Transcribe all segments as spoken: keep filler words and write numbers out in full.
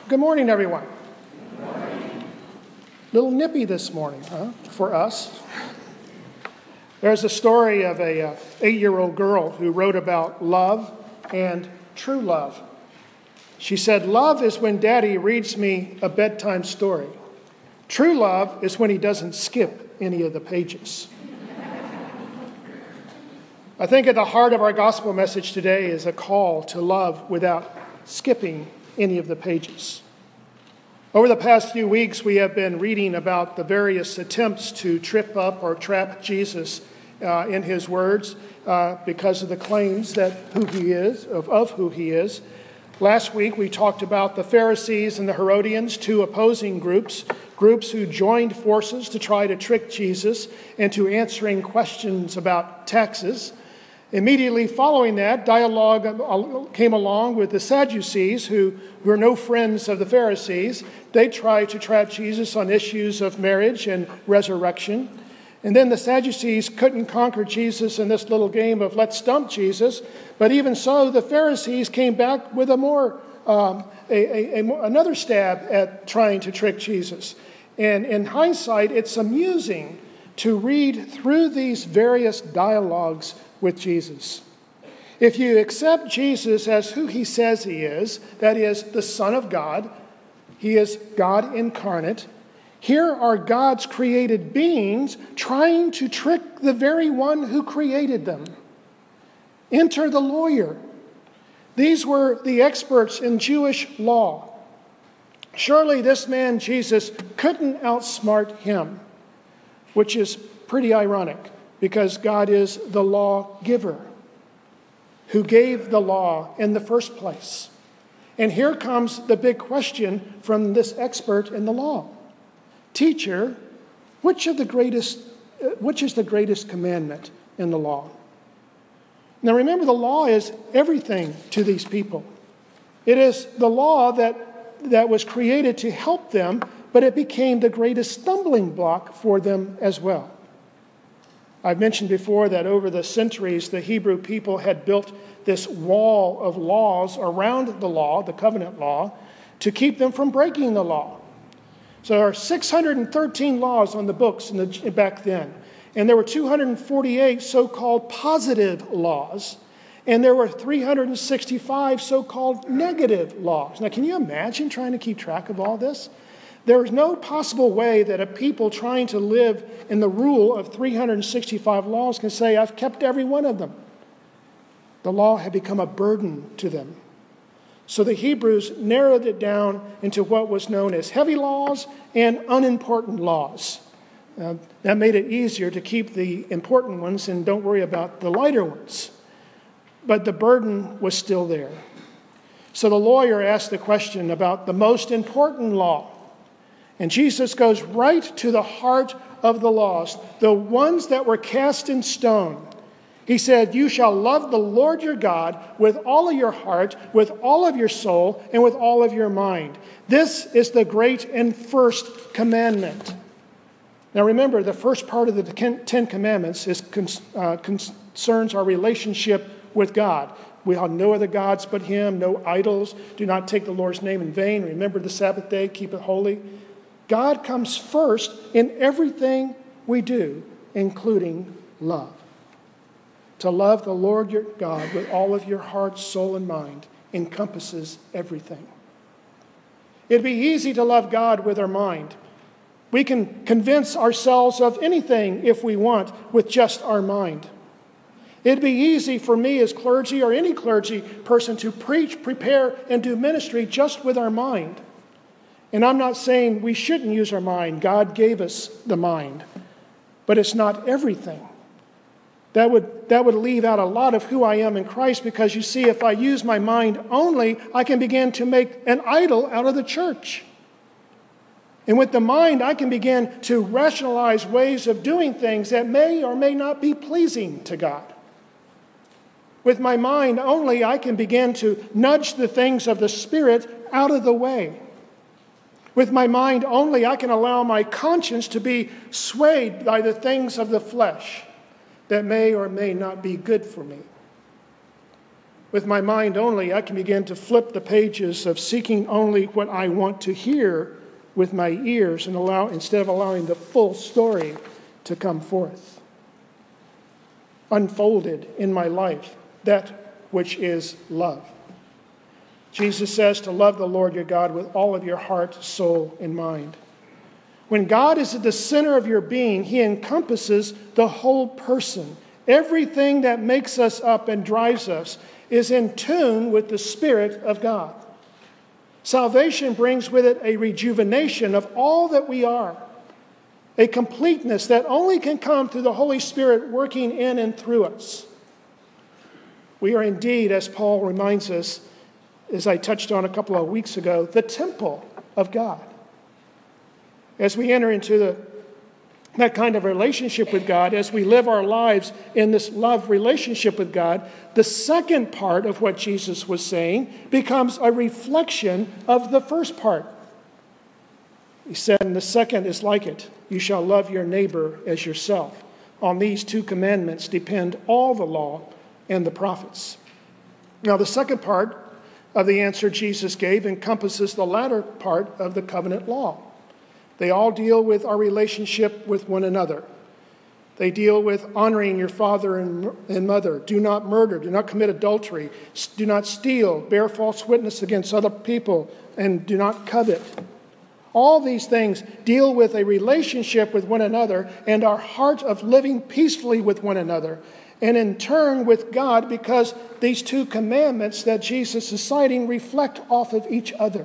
Good morning, everyone. Good morning. Little nippy this morning, huh, for us. There's a story of a uh, eight-year-old girl who wrote about love and true love. She said, "Love is when Daddy reads me a bedtime story. True love is when he doesn't skip any of the pages." I think at the heart of our gospel message today is a call to love without skipping any of the pages. Over the past few weeks, we have been reading about the various attempts to trip up or trap Jesus uh, in his words uh, because of the claims that who he is, of, of who he is. Last week, we talked about the Pharisees and the Herodians, two opposing groups, groups who joined forces to try to trick Jesus into answering questions about taxes. Immediately following that, dialogue came along with the Sadducees, who were no friends of the Pharisees. They tried to trap Jesus on issues of marriage and resurrection. And then the Sadducees couldn't conquer Jesus in this little game of let's stump Jesus. But even so, the Pharisees came back with a more um, a, a, a, another stab at trying to trick Jesus. And in hindsight, it's amusing to read through these various dialogues with Jesus. If you accept Jesus as who he says he is, that is, the Son of God, he is God incarnate, here are God's created beings trying to trick the very one who created them. Enter the lawyer. These were the experts in Jewish law. Surely this man, Jesus, couldn't outsmart him, which is pretty ironic, because God is the lawgiver who gave the law in the first place. And here comes the big question from this expert in the law. Teacher, which of the greatest, which is the greatest commandment in the law? Now remember, the law is everything to these people. It is the law that, that was created to help them, but it became the greatest stumbling block for them as well. I've mentioned before that over the centuries, the Hebrew people had built this wall of laws around the law, the covenant law, to keep them from breaking the law. So there are six hundred thirteen laws on the books in the, back then. And there were two hundred forty-eight so-called positive laws. And there were three hundred sixty-five so-called negative laws. Now, can you imagine trying to keep track of all this? There is no possible way that a people trying to live in the rule of three hundred sixty-five laws can say, I've kept every one of them. The law had become a burden to them. So the Hebrews narrowed it down into what was known as heavy laws and unimportant laws. Uh, that made it easier to keep the important ones and don't worry about the lighter ones. But the burden was still there. So the lawyer asked the question about the most important law. And Jesus goes right to the heart of the laws, the ones that were cast in stone. He said, you shall love the Lord your God with all of your heart, with all of your soul, and with all of your mind. This is the great and first commandment. Now remember, the first part of the Ten Commandments is uh, concerns our relationship with God. We have no other gods but him, no idols. Do not take the Lord's name in vain. Remember the Sabbath day, keep it holy. God comes first in everything we do, including love. To love the Lord your God with all of your heart, soul, and mind encompasses everything. It'd be easy to love God with our mind. We can convince ourselves of anything if we want with just our mind. It'd be easy for me as clergy or any clergy person to preach, prepare, and do ministry just with our mind. And I'm not saying we shouldn't use our mind. God gave us the mind. But it's not everything. That would, that would leave out a lot of who I am in Christ, because you see, if I use my mind only, I can begin to make an idol out of the church. And with the mind, I can begin to rationalize ways of doing things that may or may not be pleasing to God. With my mind only, I can begin to nudge the things of the Spirit out of the way. With my mind only, I can allow my conscience to be swayed by the things of the flesh that may or may not be good for me. With my mind only, I can begin to flip the pages of seeking only what I want to hear with my ears and allow instead of allowing the full story to come forth. Unfolded in my life, that which is love. Jesus says to love the Lord your God with all of your heart, soul, and mind. When God is at the center of your being, He encompasses the whole person. Everything that makes us up and drives us is in tune with the Spirit of God. Salvation brings with it a rejuvenation of all that we are, a completeness that only can come through the Holy Spirit working in and through us. We are indeed, as Paul reminds us, as I touched on a couple of weeks ago, the temple of God. As we enter into the, that kind of relationship with God, as we live our lives in this love relationship with God, the second part of what Jesus was saying becomes a reflection of the first part. He said, and the second is like it. You shall love your neighbor as yourself. On these two commandments depend all the law and the prophets. Now, the second part of the answer Jesus gave encompasses the latter part of the covenant law. They all deal with our relationship with one another. They deal with honoring your father and mother. Do not murder. Do not commit adultery. Do not steal. Bear false witness against other people. And do not covet. All these things deal with a relationship with one another and our heart of living peacefully with one another. And in turn with God, because these two commandments that Jesus is citing reflect off of each other.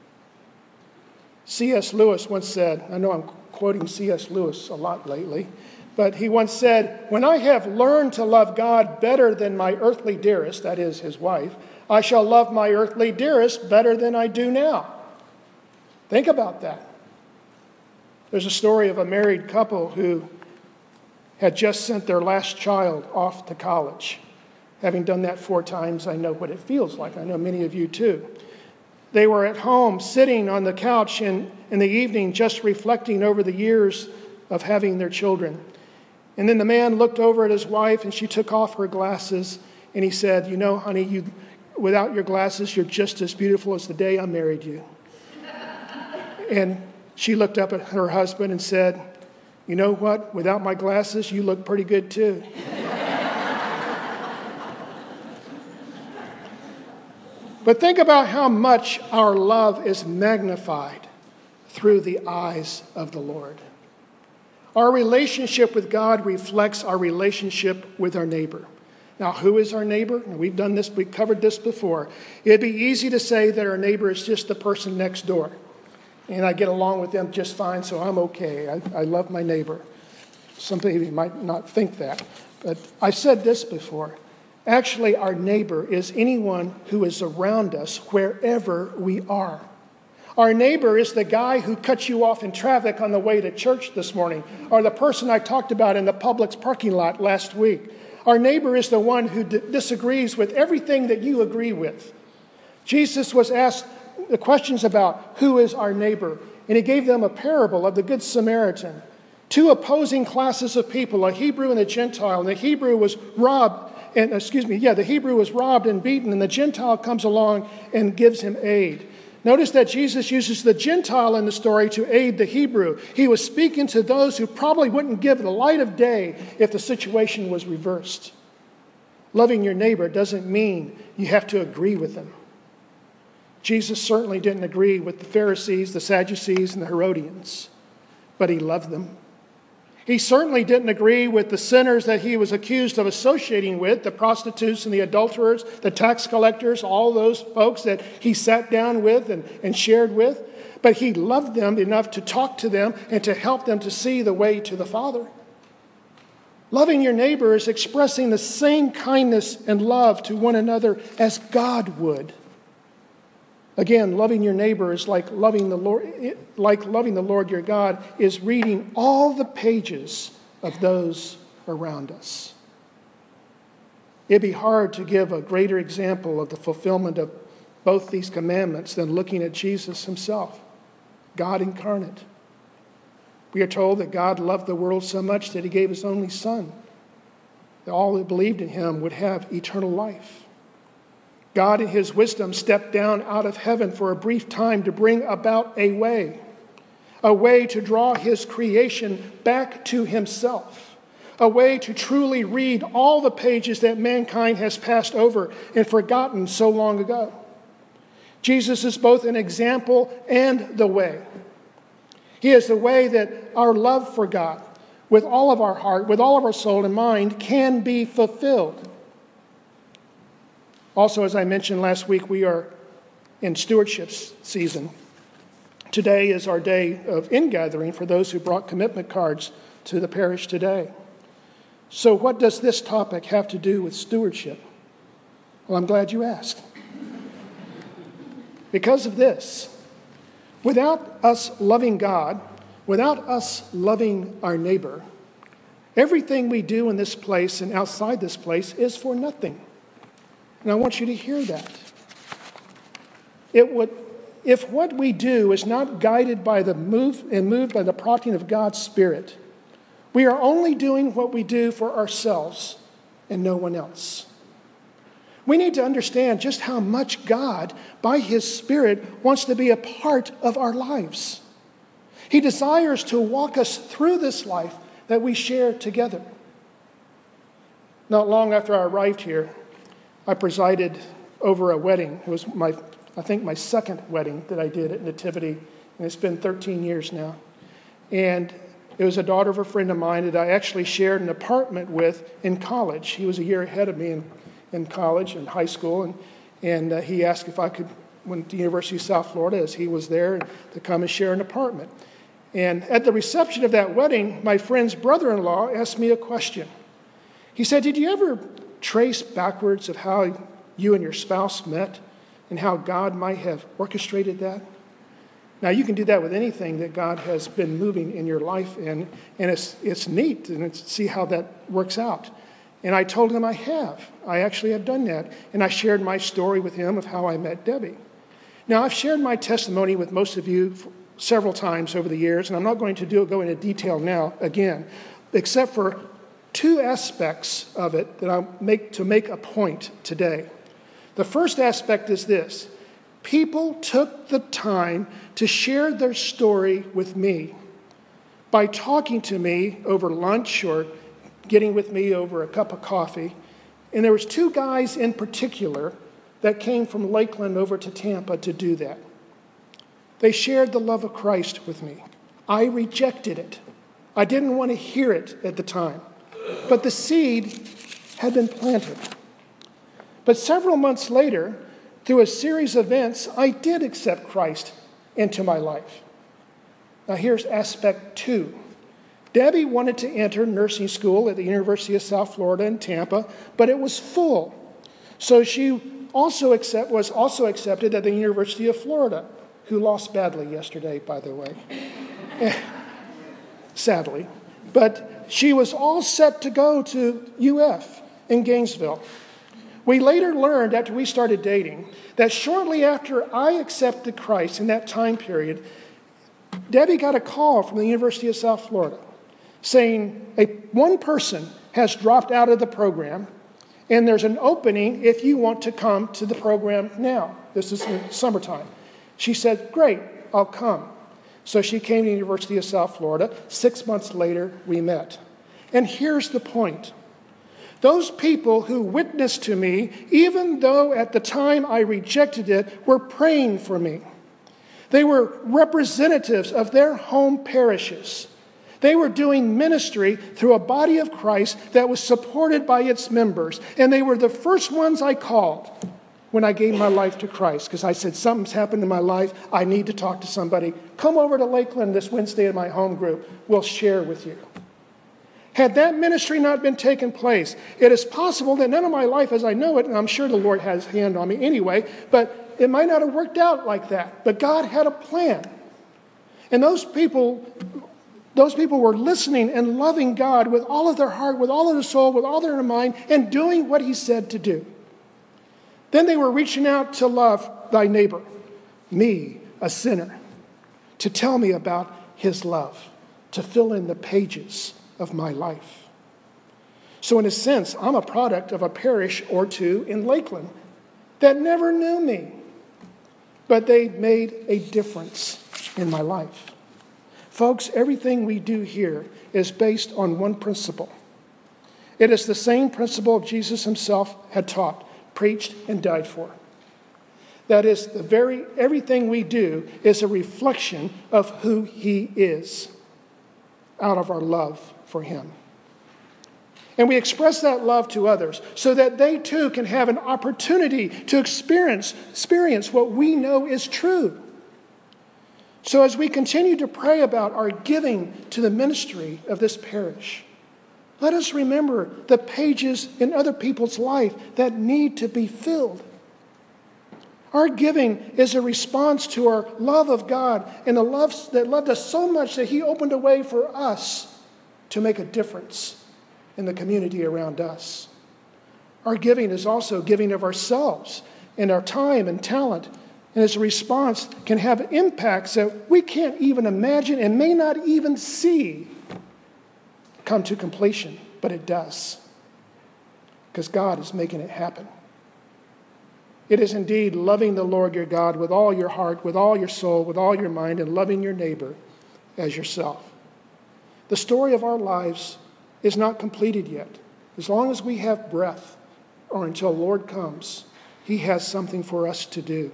C S Lewis once said, I know I'm quoting C S Lewis a lot lately, but he once said, when I have learned to love God better than my earthly dearest, that is his wife, I shall love my earthly dearest better than I do now. Think about that. There's a story of a married couple who had just sent their last child off to college. Having done that four times, I know what it feels like. I know many of you too. They were at home sitting on the couch in, in the evening just reflecting over the years of having their children. And then the man looked over at his wife and she took off her glasses and he said, you know, honey, you, without your glasses, you're just as beautiful as the day I married you. And she looked up at her husband and said, you know what? Without my glasses, you look pretty good too. But think about how much our love is magnified through the eyes of the Lord. Our relationship with God reflects our relationship with our neighbor. Now, who is our neighbor? We've done this, we've covered this before. It'd be easy to say that our neighbor is just the person next door. And I get along with them just fine, so I'm okay. I, I love my neighbor. Some people might not think that. But I've said this before. Actually, our neighbor is anyone who is around us wherever we are. Our neighbor is the guy who cut you off in traffic on the way to church this morning, or the person I talked about in the Publix parking lot last week. Our neighbor is the one who d- disagrees with everything that you agree with. Jesus was asked the questions about who is our neighbor, and he gave them a parable of the Good Samaritan. Two opposing classes of people, a Hebrew and a Gentile, and the Hebrew was robbed And excuse me, yeah, the Hebrew was robbed and beaten, and the Gentile comes along and gives him aid. Notice that Jesus uses the Gentile in the story to aid the Hebrew. He was speaking to those who probably wouldn't give the light of day if the situation was reversed. Loving your neighbor doesn't mean you have to agree with them. Jesus certainly didn't agree with the Pharisees, the Sadducees, and the Herodians, but he loved them. He certainly didn't agree with the sinners that he was accused of associating with, the prostitutes and the adulterers, the tax collectors, all those folks that he sat down with and, and shared with. But he loved them enough to talk to them and to help them to see the way to the Father. Loving your neighbor is expressing the same kindness and love to one another as God would. Again, loving your neighbor is like loving the Lord, like loving the Lord your God is reading all the pages of those around us. It'd be hard to give a greater example of the fulfillment of both these commandments than looking at Jesus himself, God incarnate. We are told that God loved the world so much that he gave his only Son, that all who believed in him would have eternal life. God in his wisdom stepped down out of heaven for a brief time to bring about a way, a way to draw his creation back to himself, a way to truly read all the pages that mankind has passed over and forgotten so long ago. Jesus is both an example and the way. He is the way that our love for God, with all of our heart, with all of our soul and mind, can be fulfilled. Also, as I mentioned last week, we are in stewardship season. Today is our day of ingathering for those who brought commitment cards to the parish today. So what does this topic have to do with stewardship? Well, I'm glad you asked. Because of this, without us loving God, without us loving our neighbor, everything we do in this place and outside this place is for nothing. And I want you to hear that. It would, if what we do is not guided by the move and moved by the prompting of God's Spirit, we are only doing what we do for ourselves and no one else. We need to understand just how much God, by his Spirit, wants to be a part of our lives. He desires to walk us through this life that we share together. Not long after I arrived here, I presided over a wedding. It was my, I think, my second wedding that I did at Nativity, and it's been thirteen years now. And it was a daughter of a friend of mine that I actually shared an apartment with in college. He was a year ahead of me in, in college and high school, and, and uh, he asked if I could, went to the University of South Florida, as he was there, to come and share an apartment. And at the reception of that wedding, my friend's brother-in-law asked me a question. He said, "Did you ever trace backwards of how you and your spouse met and how God might have orchestrated that?" Now, you can do that with anything that God has been moving in your life, and, and it's, it's neat and it's, see how that works out. And I told him I have. I actually have done that. And I shared my story with him of how I met Debbie. Now, I've shared my testimony with most of you several times over the years, and I'm not going to do go into detail now again, except for two aspects of it that I'll make to make a point today. The first aspect is this. People took the time to share their story with me by talking to me over lunch or getting with me over a cup of coffee. And there was two guys in particular that came from Lakeland over to Tampa to do that. They shared the love of Christ with me. I rejected it. I didn't want to hear it at the time. But the seed had been planted. But several months later, through a series of events, I did accept Christ into my life. Now here's aspect two. Debbie wanted to enter nursing school at the University of South Florida in Tampa, but it was full. So she also accept, was also accepted at the University of Florida, who lost badly yesterday, by the way. Sadly. But she was all set to go to U F in Gainesville. We later learned, after we started dating, that shortly after I accepted Christ in that time period, Debbie got a call from the University of South Florida saying a, one person has dropped out of the program and there's an opening if you want to come to the program now. This is in summertime. She said, "Great, I'll come." So she came to the University of South Florida. Six months later, we met. And here's the point. Those people who witnessed to me, even though at the time I rejected it, were praying for me. They were representatives of their home parishes. They were doing ministry through a body of Christ that was supported by its members. And they were the first ones I called when I gave my life to Christ, because I said, something's happened in my life. I need to talk to somebody. Come over to Lakeland this Wednesday at my home group. We'll share with you. Had that ministry not been taking place, it is possible that none of my life as I know it, and I'm sure the Lord has his hand on me anyway, but it might not have worked out like that. But God had a plan. And those people, those people were listening and loving God with all of their heart, with all of their soul, with all their mind, and doing what he said to do. Then they were reaching out to love thy neighbor, me, a sinner, to tell me about his love, to fill in the pages of my life. So in a sense, I'm a product of a parish or two in Lakeland that never knew me, but they made a difference in my life. Folks, everything we do here is based on one principle. It is the same principle Jesus himself had taught, preached, and died for. That is, the very everything we do is a reflection of who he is out of our love for him. And we express that love to others so that they too can have an opportunity to experience, experience what we know is true. So as we continue to pray about our giving to the ministry of this parish, let us remember the pages in other people's life that need to be filled. Our giving is a response to our love of God and a love that loved us so much that he opened a way for us to make a difference in the community around us. Our giving is also giving of ourselves and our time and talent, and as a response can have impacts that we can't even imagine and may not even see come to completion, but it does, because God is making it happen. It is indeed loving the Lord your God with all your heart, with all your soul, with all your mind, and loving your neighbor as yourself. The story of our lives is not completed yet. As long as we have breath, or until the Lord comes, he has something for us to do.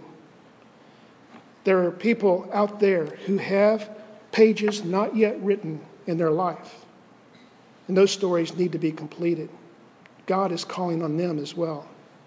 There are people out there who have pages not yet written in their life. And those stories need to be completed. God is calling on them as well.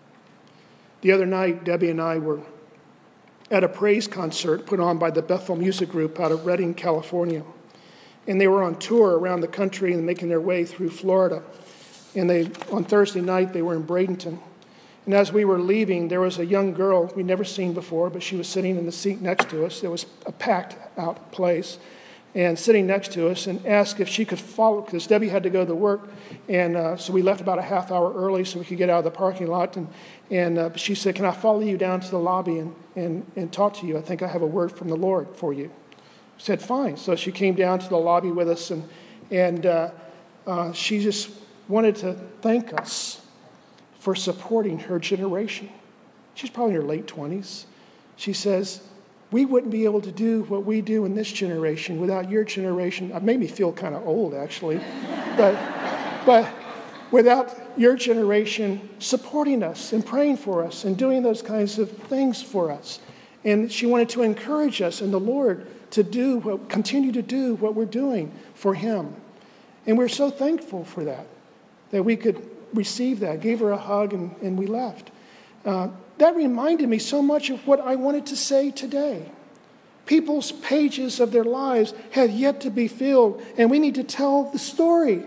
The other night, Debbie and I were at a praise concert put on by the Bethel Music Group out of Redding, California. And they were on tour around the country and making their way through Florida. And they, on Thursday night, they were in Bradenton. And as we were leaving, there was a young girl we'd never seen before, but she was sitting in the seat next to us. It was a packed out place. And sitting next to us, and asked if she could follow, because Debbie had to go to work, and uh, so we left about a half hour early so we could get out of the parking lot. And, and uh, she said, "Can I follow you down to the lobby and, and, and talk to you? I think I have a word from the Lord for you." I said, "Fine." So she came down to the lobby with us, and, and uh, uh, she just wanted to thank us for supporting her generation. She's probably in her late twenties. She says, "We wouldn't be able to do what we do in this generation without your generation." It made me feel kind of old, actually. but, but without your generation supporting us and praying for us and doing those kinds of things for us. And she wanted to encourage us in the Lord to do what, continue to do what we're doing for him. And we're so thankful for that, that we could receive that. Gave her a hug, and, and we left. Uh, that reminded me so much of what I wanted to say today. People's pages of their lives have yet to be filled, and we need to tell the story.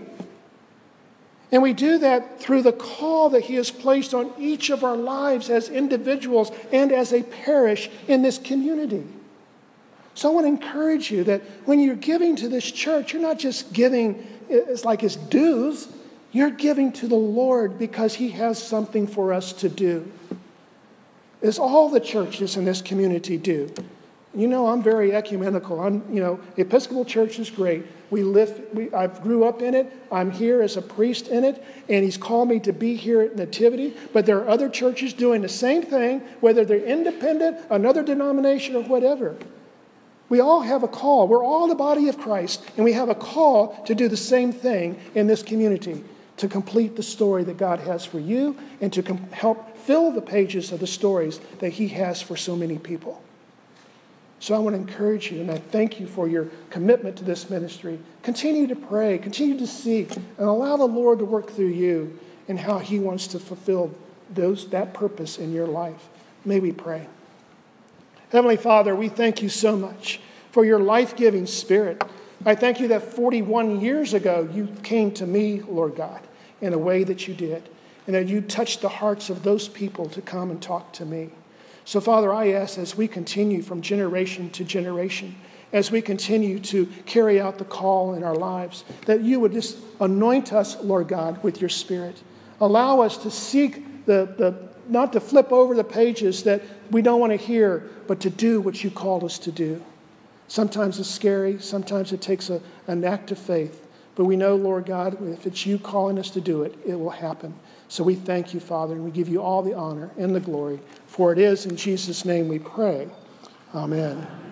And we do that through the call that he has placed on each of our lives as individuals and as a parish in this community. So I want to encourage you that when you're giving to this church, you're not just giving it's like it's dues. You're giving to the Lord because he has something for us to do. As all the churches in this community do. You know, I'm very ecumenical. I'm, you know, Episcopal Church is great. We live, we, I grew up in it. I'm here as a priest in it, and he's called me to be here at Nativity. But there are other churches doing the same thing, whether they're independent, another denomination, or whatever. We all have a call. We're all the body of Christ, and we have a call to do the same thing in this community, to complete the story that God has for you and to com- help fill the pages of the stories that he has for so many people. So I want to encourage you, and I thank you for your commitment to this ministry. Continue to pray, continue to seek, and allow the Lord to work through you and how he wants to fulfill those that purpose in your life. May we pray. Heavenly Father, we thank you so much for your life-giving spirit. I thank you that forty-one years ago you came to me, Lord God, in a way that you did, and that you touched the hearts of those people to come and talk to me. So, Father, I ask as we continue from generation to generation, as we continue to carry out the call in our lives, that you would just anoint us, Lord God, with your Spirit. Allow us to seek the, the not to flip over the pages that we don't want to hear, but to do what you called us to do. Sometimes it's scary. Sometimes it takes a, an act of faith. But we know, Lord God, if it's you calling us to do it, it will happen. So we thank you, Father, and we give you all the honor and the glory. For it is in Jesus' name we pray. Amen.